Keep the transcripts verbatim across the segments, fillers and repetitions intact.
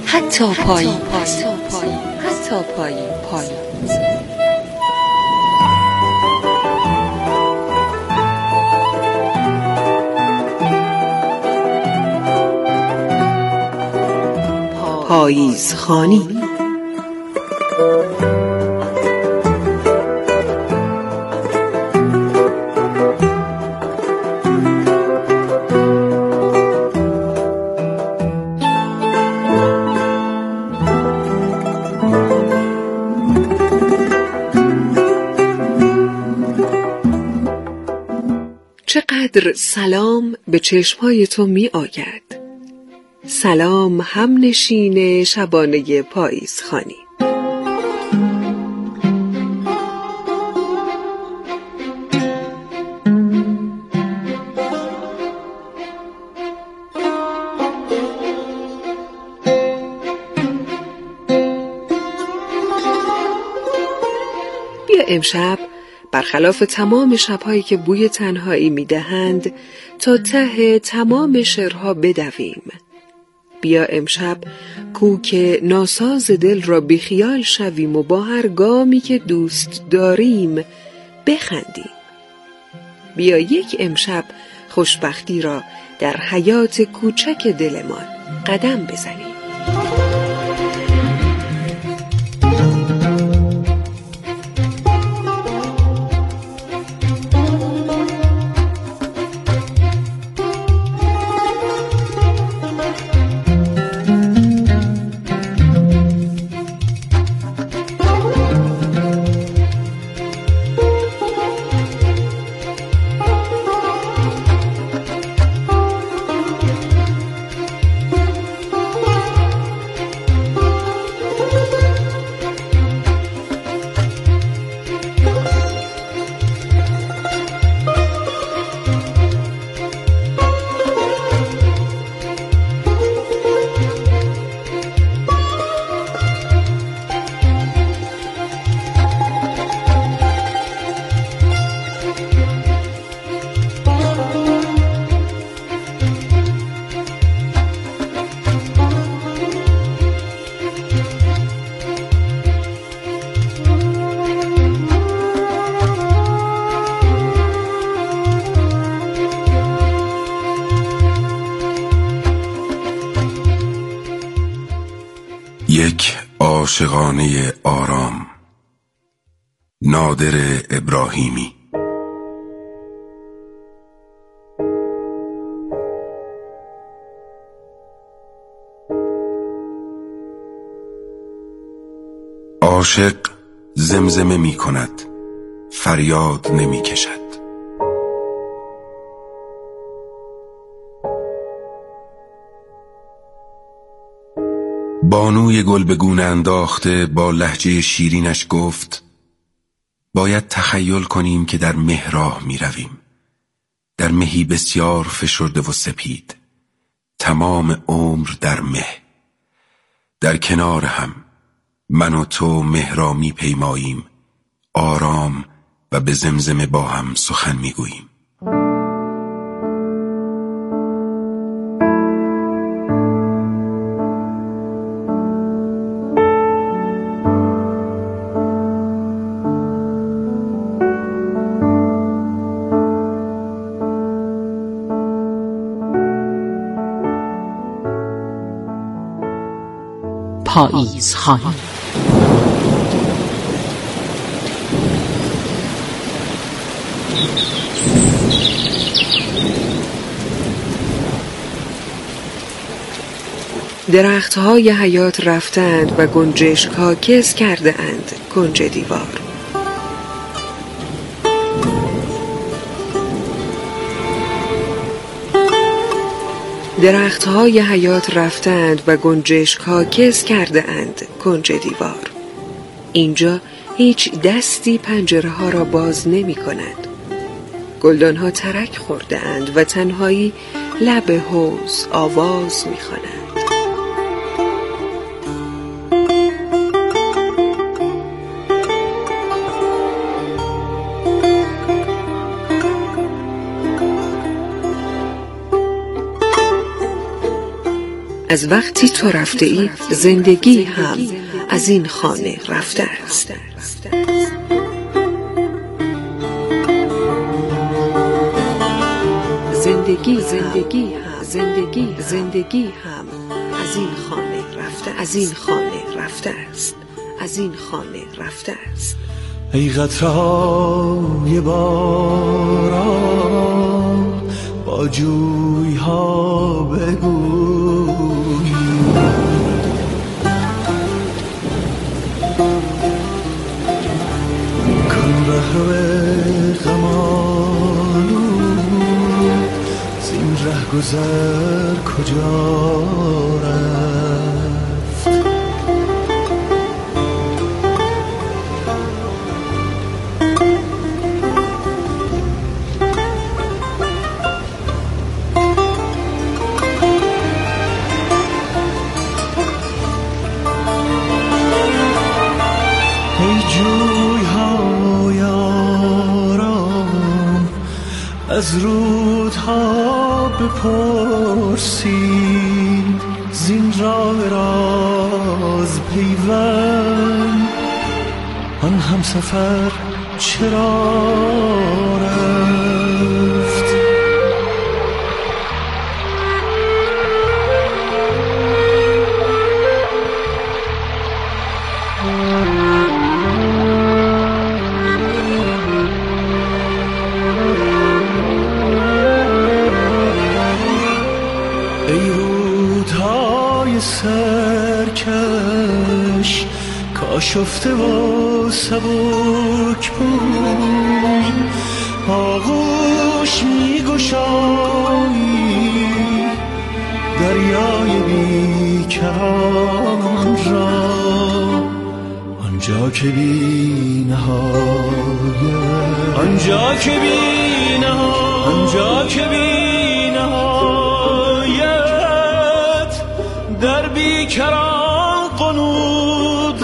حتی پایین حتی پایین پایین پاییزخوانی. چقدر سلام به چشمهای تو می آید. سلام هم نشین شبانه پاییزخوانی. بیا امشب برخلاف تمام شب‌هایی که بوی تنهایی می‌دهند تا ته تمام شعرها بدویم. بیا امشب کوک ناساز دل را بیخیال شویم و با هر گامی که دوست داریم بخندیم. بیا یک امشب خوشبختی را در حیات کوچک دلمان قدم بزنیم. یک عاشقانه آرام. نادر ابراهیمی. عاشق زمزمه می کند، فریاد نمی کشد. بانوی گل به گونه انداخته با لهجه شیرینش گفت: باید تخیل کنیم که در مه راه می رویم، در مهی بسیار فشرده و سپید، تمام عمر در مه، در کنار هم من و تو مه را می پیماییم، آرام و به زمزمه با هم سخن می گوییم. پاییزخوانی. درخت‌های حیات رفتند و گنجشک‌ها کس کرده اند کنج دیوار. درخت‌های حیات رفتند و گنجشک‌ها کس کرده اند کنج دیوار. اینجا هیچ دستی پنجره ها را باز نمی کند. گلدان‌ها ترک خورده اند و تنهایی لب حوض آواز می خواند. از وقتی تو رفته ای زندگی هم از این خانه رفته است. زندگی زندگی هم زندگی زندگی هم از این خانه رفته از این خانه رفته است از این خانه رفته است. ای قطره‌های باران با جوی‌ها بگوی کن رهرو غم‌آلود زین رهگذر کجا رفت. ای جوی‌های آرام از رودها بپرسید زین راه راز پیوند آن همسفر چرا رفت. ای رودهای سرکش کاشفته و سبک بود آغوش می گشایی دریای بیکران را آنجا که بی نهایت آنجا که بی نهایت آنجا که بی نهایت در بیکران قنود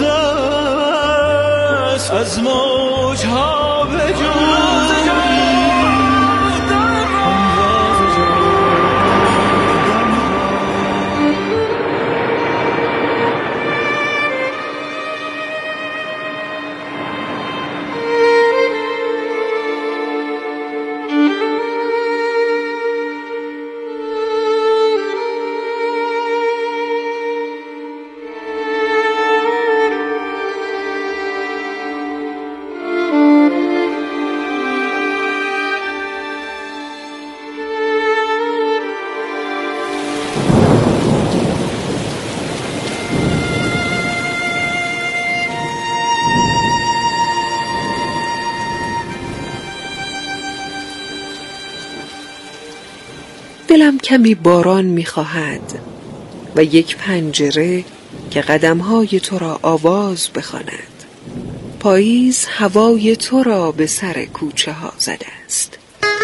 است از موجها بجوی دلم کمی باران می‌خواهد و یک پنجره که قدم‌های تو را آواز بخواند. پاییز هوای تو را به سر کوچه ها زده است.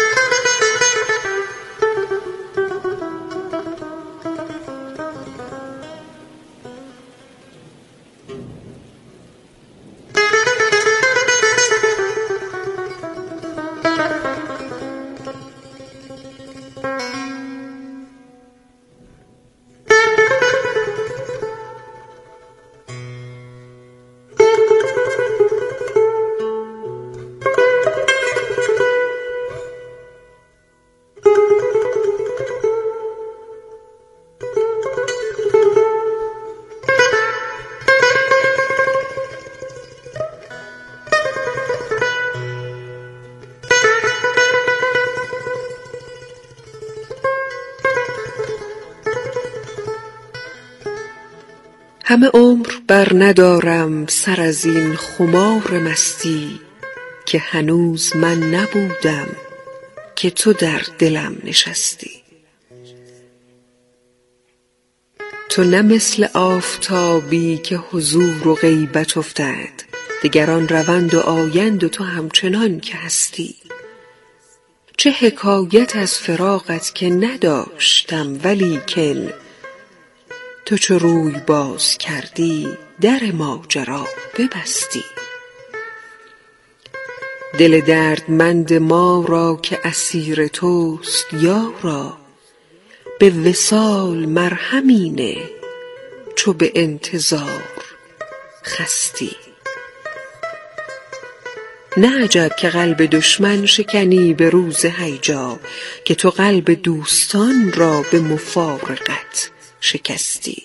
همه عمر بر ندارم سر از این خمار مستی که هنوز من نبودم که تو در دلم نشستی. تو نه مثل آفتابی که حضور و غیبت افتد، دگران روند و آیند و تو همچنان که هستی. چه حکایت از فراقت که نداشتم ولیکن تو چو روی باز کردی در ماجرا ببستی. دل دردمند ما را که اسیر توست یارا، به وصال مرهمینه چو به انتظار خستی. نه عجب که قلب دشمن شکنی به روز هیجا، که تو قلب دوستان را به مفارقت شکستی.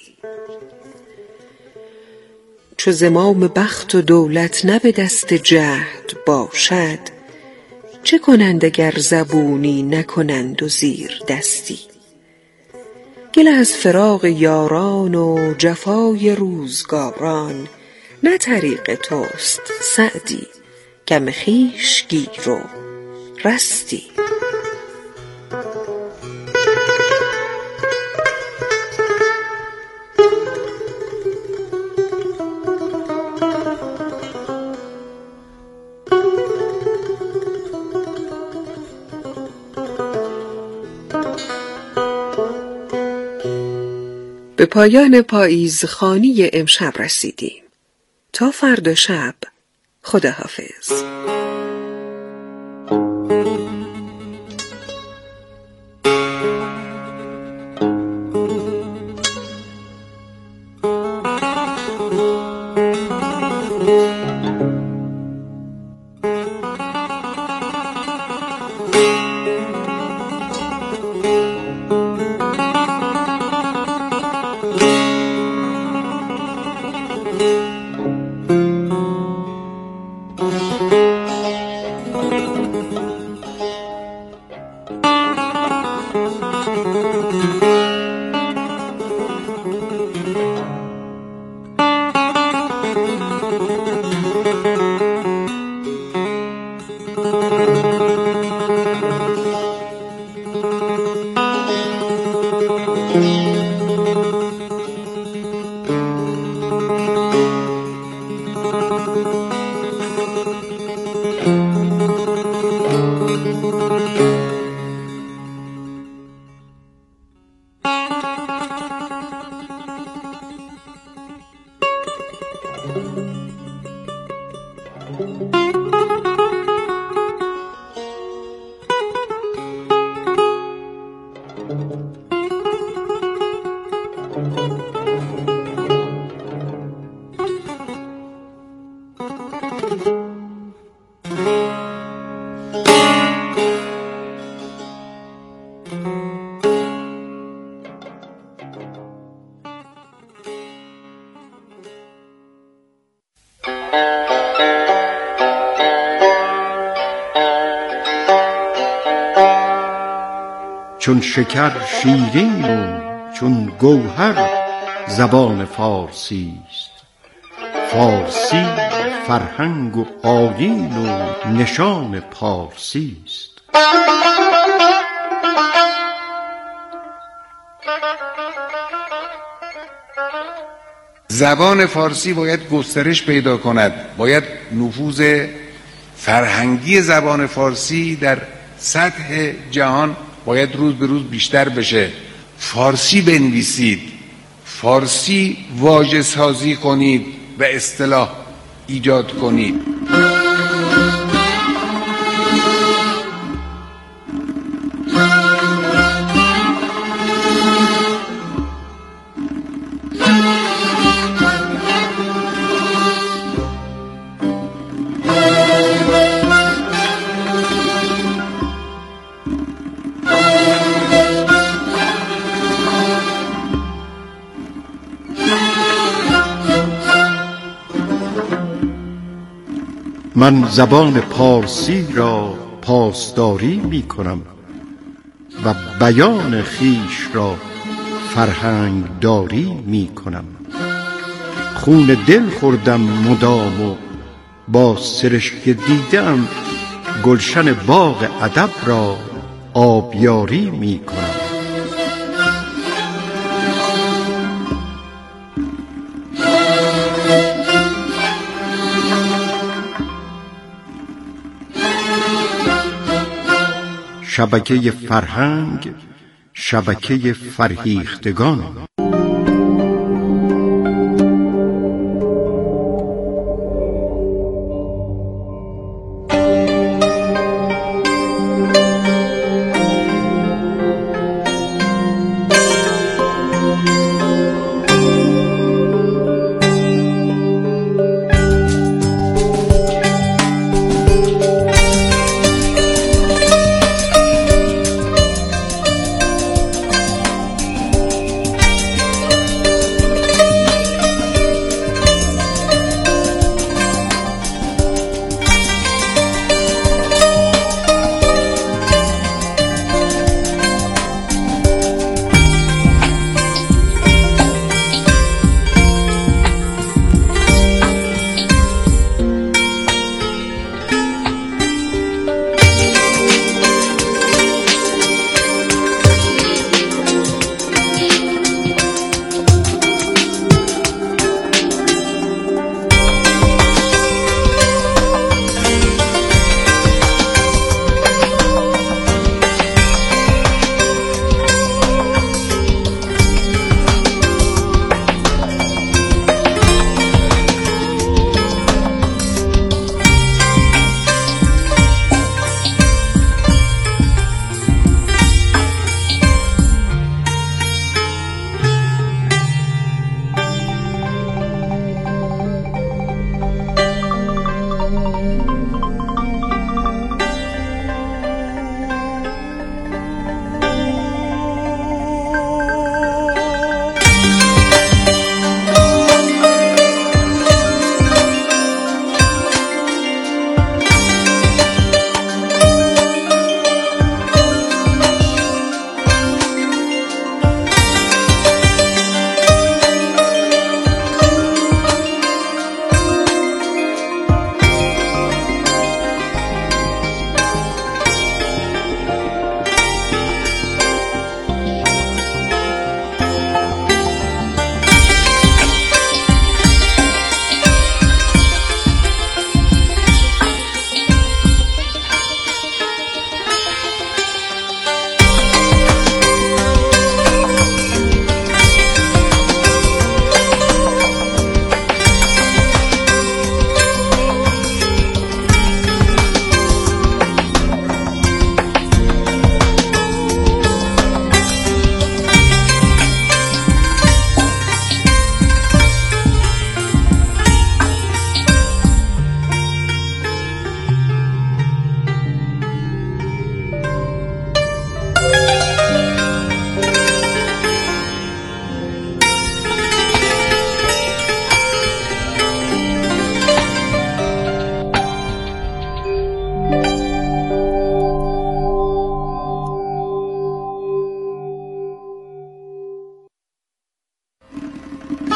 چو زمام بخت و دولت نه به دست جهد باشد، چه کنند اگر زبونی نکنند و زیر دستی. گل از فراق یاران و جفای روزگاران، نه طریق توست سعدی کم خویش گیر و رستی. به پایان پاییزخوانی امشب رسیدیم. تا فردا شب، خداحافظ. چون شکر شیرین و چون گوهر زبان فارسی است. فارسی فرهنگ و آیین و نشان پارسی است. زبان فارسی باید گسترش پیدا کند، باید نفوذ فرهنگی زبان فارسی در سطح جهان باید روز به روز بیشتر بشه. فارسی بنویسید، فارسی واژه سازی کنید و اصطلاح ایجاد کنید. من زبان پارسی را پاسداری می کنم و بیان خیش را فرهنگ داری می کنم. خون دل خوردم مدام و با سرشک دیدم گلشن باغ ادب را آبیاری می کنم. شبکه فرهنگ، شبکه فرهیختگان.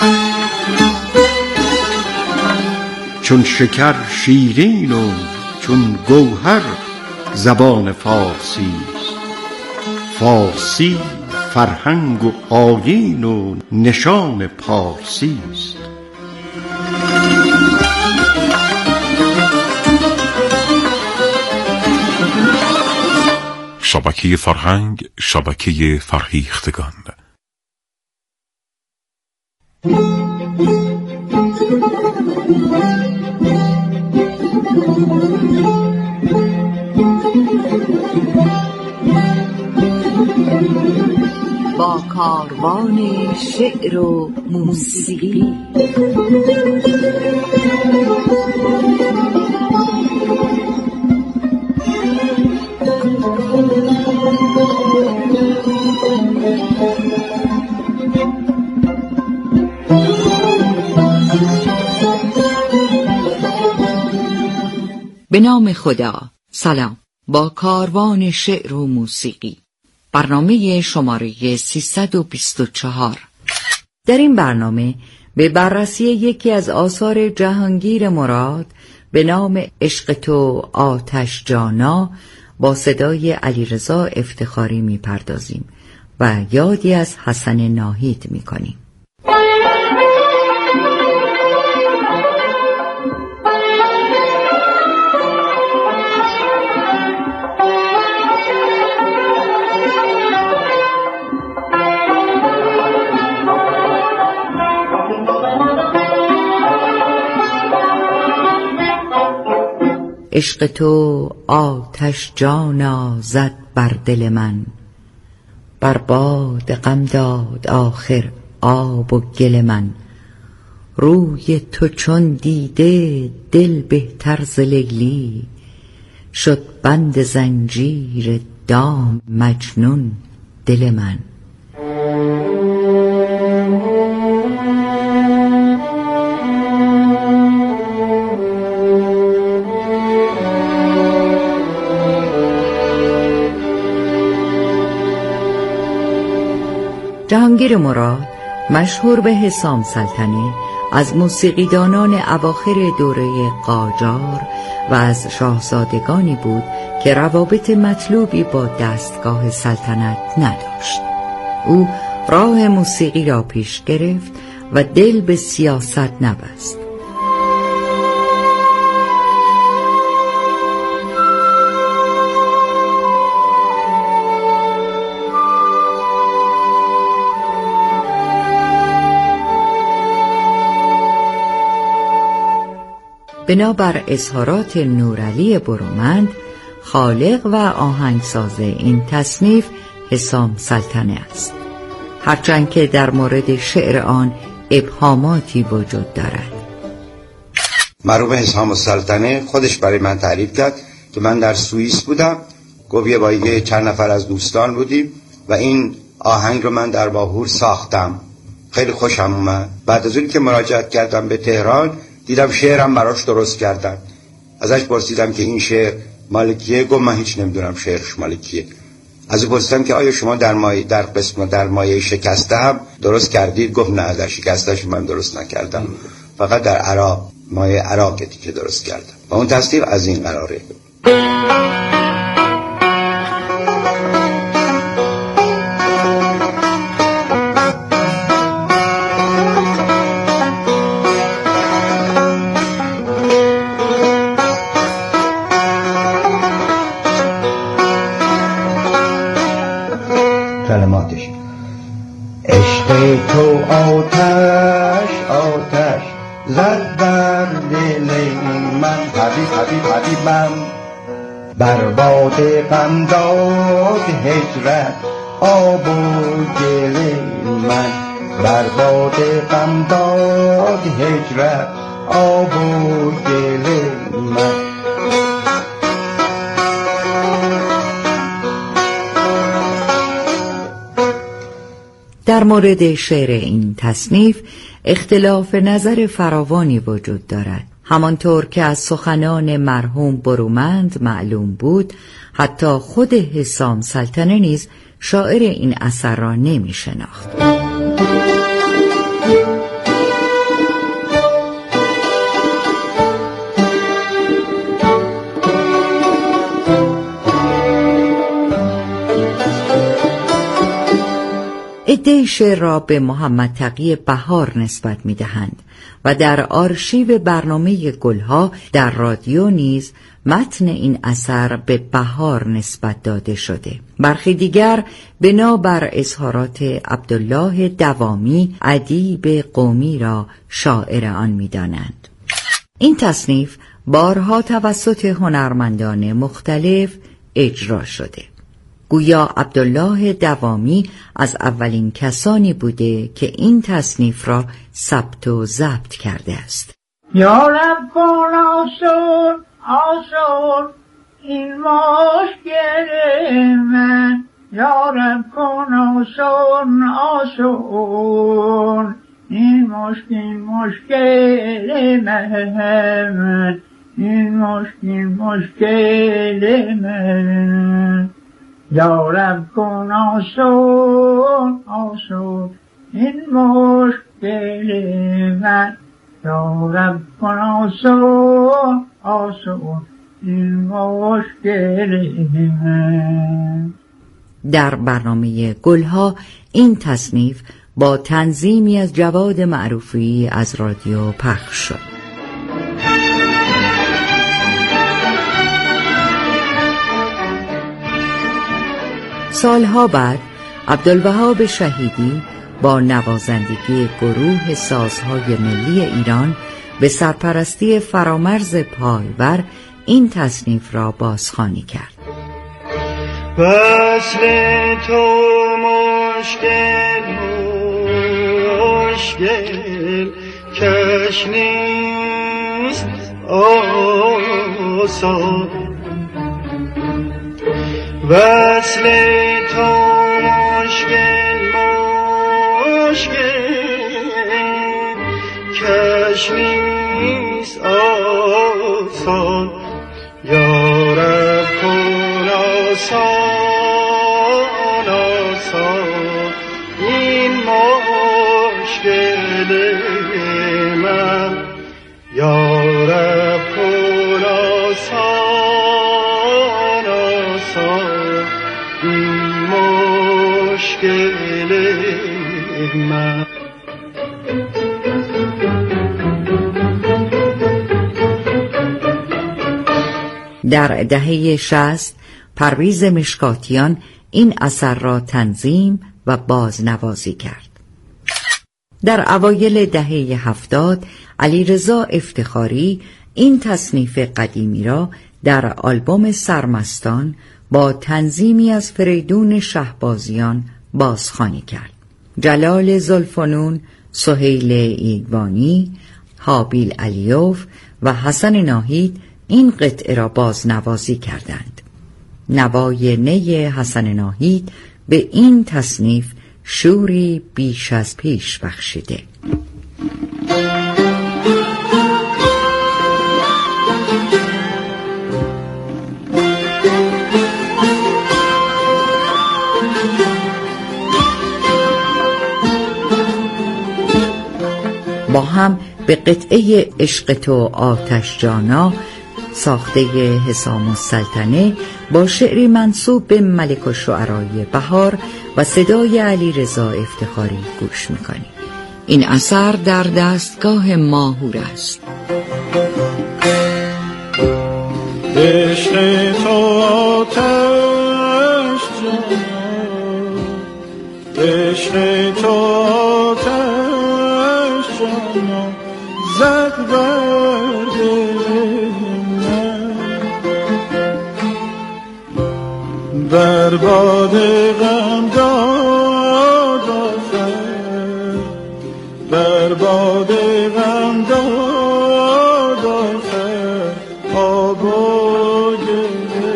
چون شکر شیرین و چون گوهر زبان فارسی است. فارسی فرهنگ و آیین و نشان پارسی است. شبکه فرهنگ، شبکه فرهیختگان. با کاروان شعر و موسیقی. به نام خدا. سلام. با کاروان شعر و موسیقی، برنامه شماره سیصد و بیست و چهار. در این برنامه به بررسی یکی از آثار جهانگیر مراد به نام عشق تو آتش جانا با صدای علیرضا افتخاری میپردازیم و یادی از حسن ناهید میکنیم. عشق تو آتش جانا زد بر دل من، بر باد غم داد آخر آب و گل من. روی تو چون دیده دل بهتر ز لیلی، شد بند زنجیر دام مجنون دل من. جهانگیر مراد مشهور به حسام سلطنه از موسیقیدانان اواخر دوره قاجار و از شاهزادگانی بود که روابط مطلوبی با دستگاه سلطنت نداشت. او راه موسیقی را پیش گرفت و دل به سیاست نبست. بنابر اظهارات نورعلی برومند، خالق و آهنگساز این تصنیف حسام سلطنه است، هرچند که در مورد شعر آن ابهاماتی وجود دارد. مرحوم حسام سلطنه خودش برای من تعریف کرد که من در سوئیس بودم، گفت یه با یه چند نفر از دوستان بودیم و این آهنگ رو من در باهور ساختم، خیلی خوشم اومد. بعد از اون که مراجعت کردم به تهران دیدم شعرم براش درست کردن. ازش پرسیدم که این شعر مال کیه؟ گفت من هیچ نمیدونم شعرش مال کیه. از او پرسیدم که آیا شما در مایه در قسم در مایه شکسته هم درست کردید؟ گفت نه، در شکستهش من درست نکردم، فقط در عراق مایه عراقی که درست کردم. و اون تصنیف از این قراره. کلماتش: عشق تو آتش آتش زد بر دل من، حبیب حبیب حبیبم، بر باد غم داد هجرت آب و گل من، بر باد غم داد هجرت آب و گل من. در مورد شعر این تصنیف اختلاف نظر فراوانی وجود دارد. همانطور که از سخنان مرحوم برومند معلوم بود، حتی خود حسام سلطنه نیز شاعر این اثر را نمی شناخت. قصه شعر را به محمد تقی بهار نسبت می‌دهند و در آرشیو برنامه گلها در رادیو نیز متن این اثر به بهار نسبت داده شده. برخی دیگر بنابر اظهارات عبدالله دوامی ادیب قومی را شاعر آن می‌دانند. این تصنیف بارها توسط هنرمندان مختلف اجرا شده. گویا عبدالله دوامی از اولین کسانی بوده که این تصنیف را ثبت و ضبط کرده است. یا رب کن آسون آسون این مشکل من، یا رب کن آسون آسون این مشکل مشکل من، این مشکل مشکل من، یا رب کن آسون آسون این مشکل من، یا رب کن آسون آسون این مشکل من. در برنامه گلها این تصنیف با تنظیمی از جواد معروفی از رادیو پخش شد. سالها بعد عبدالوهاب شهیدی با نوازندگی گروه سازهای ملی ایران به سرپرستی فرامرز پایور این تصنیف را بازخوانی کرد. وصل تو مشکل مشکل کش نیست آسان، وصل تو مشکل مشکل کش نیست آسان، یا رب کن آسان آسان این مشکل من، یا رب کن آسان آسان این مشکل من. در دهه شصت پرویز مشکاتیان این اثر را تنظیم و بازنوازی کرد. در اوایل دهه هفتاد علیرضا افتخاری این تصنیف قدیمی را در آلبوم سرمستان با تنظیمی از فریدون شهبازیان بازخوانی کرد. جلال زلفنون، سهیل ایگوانی، حابیل علیوف و حسن ناهید این قطعه را بازنوازی کردند. نوای نی حسن ناهید به این تصنیف شوری بیش از پیش بخشیده. با هم به قطعه عشق تو آتش جانا ساخته حسام السلطنه با شعری منسوب به ملک الشعرای بهار و صدای علیرضا افتخاری گوش میکنیم. این اثر در دستگاه ماهور است. عشق تو آتش جانا، عشق تو آتش جانا زد بر دل من، بر باد غم داد آخر، بر باد غم داد آخر آب و گل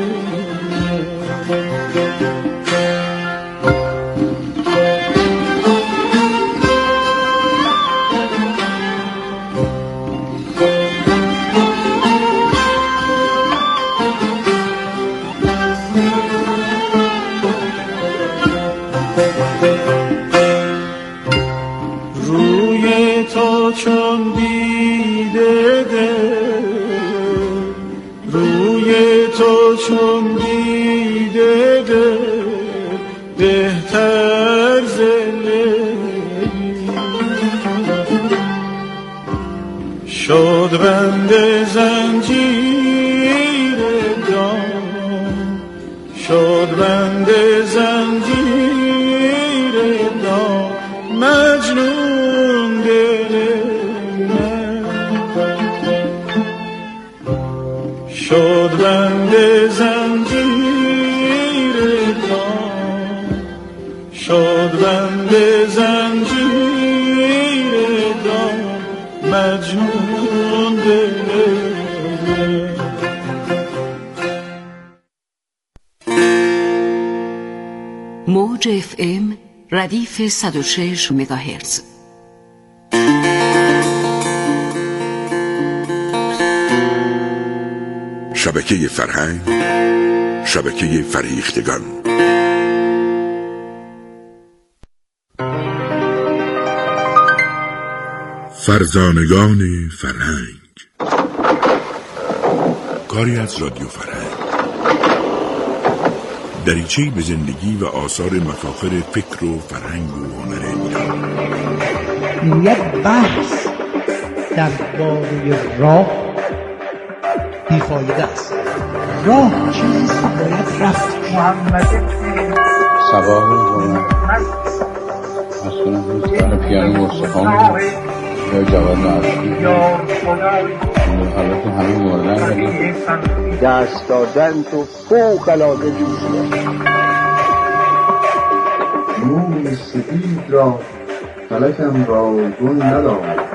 روی تو چون دیده دل، روی تو چون دیده دل بهتر ز شد بند زنجیر دام، شد بند زنجیر دام مجنون دل من، شد بند زنجیر دام، شد بند زنجیر دام مجنون دل من. موج اف ام ردیف صد و شش مگاهرتز. شبکه فرهنگ، شبکه فریختگان. فرزانگان فرهنگ، کاری از رادیو فرهنگ، دریچه‌ای به زندگی و آثار مفاخر فکر و فرهنگ و هنر ایران. یک بحث درباره راه بیفایده است. راه چیزی که باید رفت. محمد صباح روز مسئولم روز برای پیانو مستخان یا جواد معرفی البته همه موردن ولی دست دادن تو فوق العاده جوشیه. موی سفید را فلکم را گل ندارد،